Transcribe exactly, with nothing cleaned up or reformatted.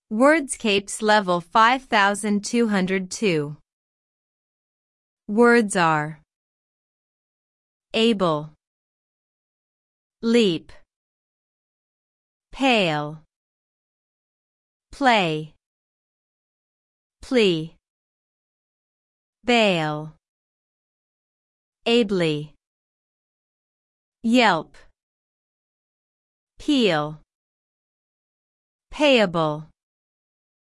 Wordscapes level five thousand two hundred two. Words are able, leap, pale, play, plea, bail, ably, yelp, peel, payable.